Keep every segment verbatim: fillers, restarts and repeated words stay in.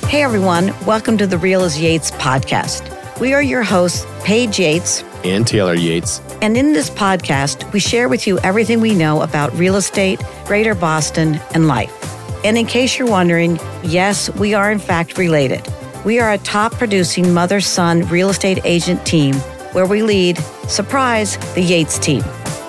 Hey everyone, welcome to the Real as Yates podcast. We are your hosts, Paige Yates and Taylor Yates. And in this podcast, we share with you everything we know about real estate, Greater Boston, and life. And in case you're wondering, yes, we are in fact related. We are a top producing mother-son real estate agent team where we lead, surprise, the Yates team.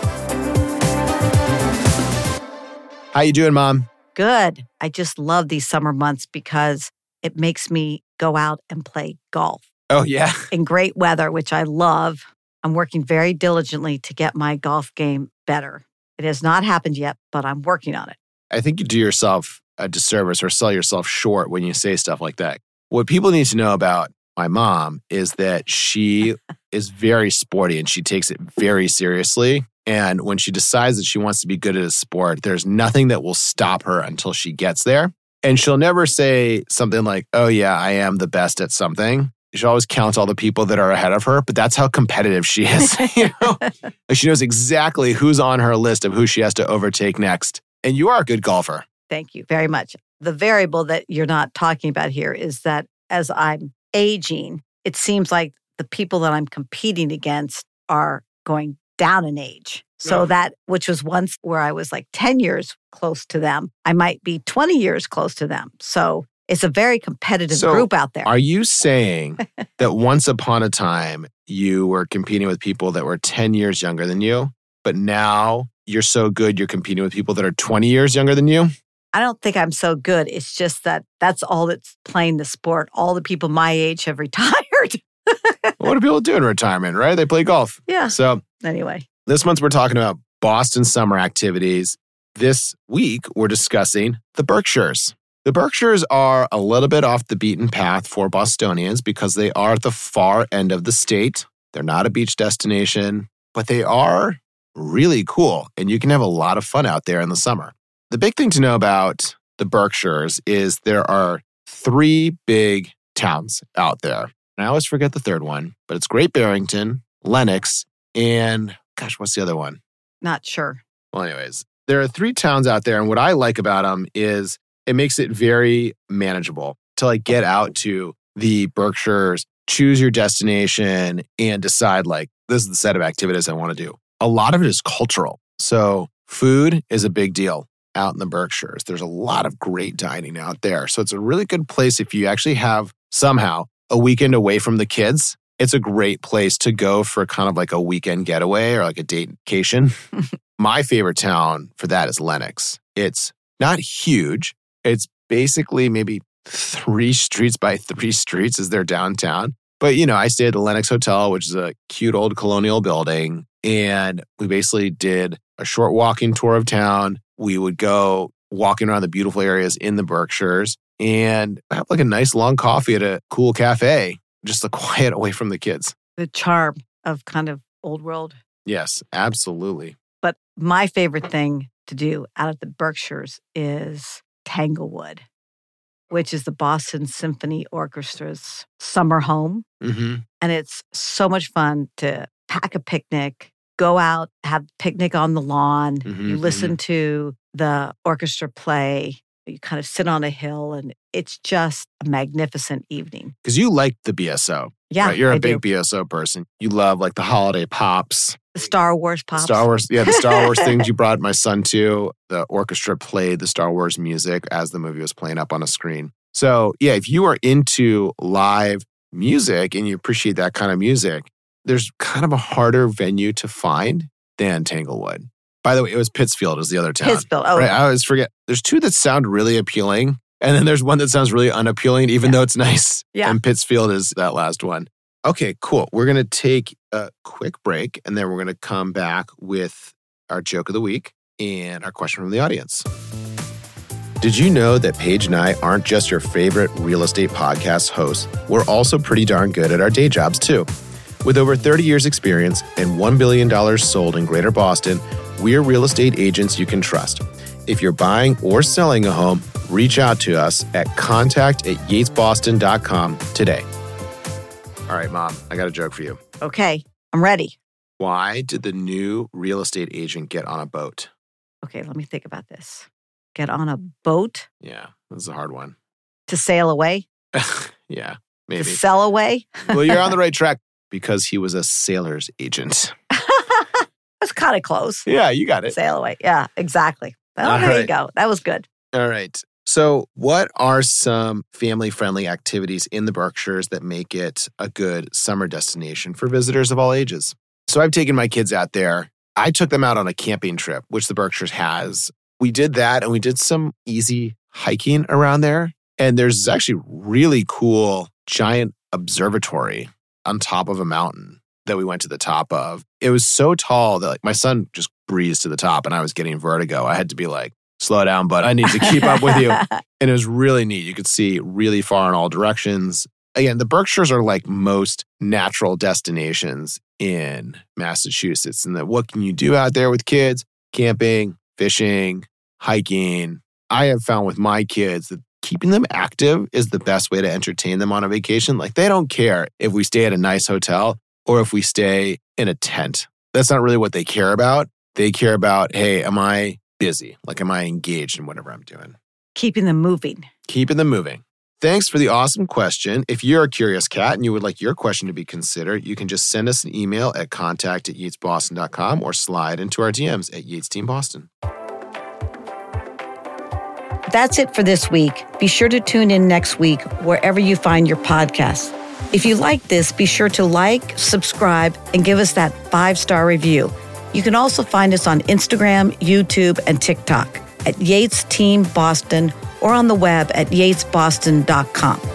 How you doing, Mom? Good. I just love these summer months because it makes me go out and play golf. Oh, yeah? In great weather, which I love. I'm working very diligently to get my golf game better. It has not happened yet, but I'm working on it. I think you do yourself a disservice or sell yourself short when you say stuff like that. What people need to know about my mom is that she is very sporty and she takes it very seriously. And when she decides that she wants to be good at a sport, there's nothing that will stop her until she gets there. And she'll never say something like, oh, yeah, I am the best at something. She'll always count all the people that are ahead of her, but that's how competitive she is. You know? Like she knows exactly who's on her list of who she has to overtake next. And you are a good golfer. Thank you very much. The variable that you're not talking about here is that as I'm aging, it seems like the people that I'm competing against are going down in age. So Yeah. that, which was once where I was like ten years close to them, I might be twenty years close to them. So it's a very competitive So group out there. Are you saying that once upon a time you were competing with people that were ten years younger than you, but now you're so good you're competing with people that are twenty years younger than you? I don't think I'm so good. It's just that that's all that's playing the sport. All the people my age have retired. What do people do in retirement, right? They play golf. Yeah. So Anyway. this month we're talking about Boston summer activities. This week we're discussing the Berkshires. The Berkshires are a little bit off the beaten path for Bostonians because they are at the far end of the state. They're not a beach destination, but they are really cool and you can have a lot of fun out there in the summer. The big thing to know about the Berkshires is there are three big towns out there. And I always forget the third one, but it's Great Barrington, Lenox, and gosh, what's the other one? Not sure. Well, anyways, there are three towns out there. And what I like about them is it makes it very manageable to like get out to the Berkshires, choose your destination and decide like, this is the set of activities I want to do. A lot of it is cultural. So food is a big deal out in the Berkshires. There's a lot of great dining out there. So it's a really good place if you actually have somehow a weekend away from the kids. It's a great place to go for kind of like a weekend getaway or like a date vacation. My favorite town for that is Lenox. It's not huge. It's basically maybe three streets by three streets is their downtown. But, you know, I stayed at the Lenox Hotel, which is a cute old colonial building. And we basically did a short walking tour of town. We would go walking around the beautiful areas in the Berkshires and have like a nice long coffee at a cool cafe, just a quiet away from the kids. The charm of kind of old world. Yes, absolutely. But my favorite thing to do out at the Berkshires is Tanglewood, which is the Boston Symphony Orchestra's summer home. Mm-hmm. And it's so much fun to pack a picnic, go out, have a picnic on the lawn. Mm-hmm, you listen mm-hmm. to the orchestra play. You kind of sit on a hill and it's just a magnificent evening. Because you like the B S O. Yeah, right? You're a I big do. B S O person. You love like the holiday pops. The Star Wars pops. Star Wars, yeah, the Star Wars things you brought my son to. The orchestra played the Star Wars music as the movie was playing up on a screen. So yeah, if you are into live music and you appreciate that kind of music, there's kind of a harder venue to find than Tanglewood. By the way, it was Pittsfield is the other town. Pittsfield, oh. Right? I always forget. There's two that sound really appealing, and then there's one that sounds really unappealing, even Yeah. though it's nice. Yeah. And Pittsfield is that last one. Okay, cool. We're going to take a quick break, and then we're going to come back with our joke of the week and our question from the audience. Did you know that Paige and I aren't just your favorite real estate podcast hosts? We're also pretty darn good at our day jobs, too. With over thirty years experience and one billion dollars sold in Greater Boston, we're real estate agents you can trust. If you're buying or selling a home, reach out to us at contact at yates boston dot com today. All right, Mom, I got a joke for you. Okay, I'm ready. Why did the new real estate agent get on a boat? Okay, let me think about this. Get on a boat Yeah, this is a hard one. to sail away? Yeah, maybe. To sell away? Well, you're on the right track because he was a sailor's agent. That's kind of close. Yeah, you got it. Sail away. Yeah, exactly. Well, All there right. you go. That was good. All right. So what are some family-friendly activities in the Berkshires that make it a good summer destination for visitors of all ages? So I've taken my kids out there. I took them out on a camping trip, which the Berkshires has. We did that and we did some easy hiking around there. And there's actually really cool giant observatory on top of a mountain that we went to the top of. It was so tall that like my son just breezed to the top and I was getting vertigo. I had to be like, slow down, bud. I need to keep up with you. And it was really neat. You could see really far in all directions. Again, the Berkshires are like most natural destinations in Massachusetts. And that what can you do out there with kids? Camping, fishing, hiking. I have found with my kids that keeping them active is the best way to entertain them on a vacation. Like they don't care if we stay at a nice hotel or if we stay in a tent. That's not really what they care about. They care about, hey, am I busy? Like, am I engaged in whatever I'm doing? Keeping them moving. Keeping them moving. Thanks for the awesome question. If you're a curious cat and you would like your question to be considered, you can just send us an email at contact at yates boston dot com or slide into our D Ms at Yates Team Boston. That's it for this week. Be sure to tune in next week wherever you find your podcasts. If you like this, be sure to like, subscribe, and give us that five-star review. You can also find us on Instagram, YouTube, and TikTok at Yates Team Boston or on the web at yates boston dot com.